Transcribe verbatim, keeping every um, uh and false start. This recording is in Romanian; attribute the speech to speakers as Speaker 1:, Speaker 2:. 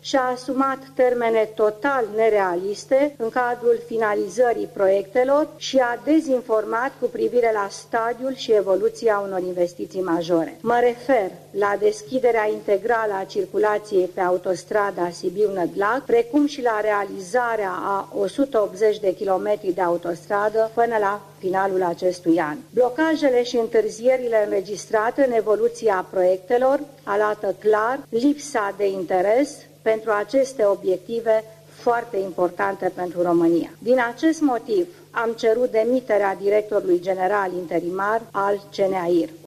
Speaker 1: și-a asumat termene total nerealiste în cadrul finalizării proiectelor și a dezinformat cu privire la stadiul și evoluția unor investiții majore. Mă refer la deschiderea integrală a circulației pe autostrada Sibiu-Nădlac, precum și la realizarea a o sută optzeci de kilometri de autostradă până la finalul acestui an. Blocajele și întârzierile înregistrate în evoluția proiectelor arată clar lipsa de interes pentru aceste obiective foarte importante pentru România. Din acest motiv am cerut demiterea directorului general interimar al C N A I R.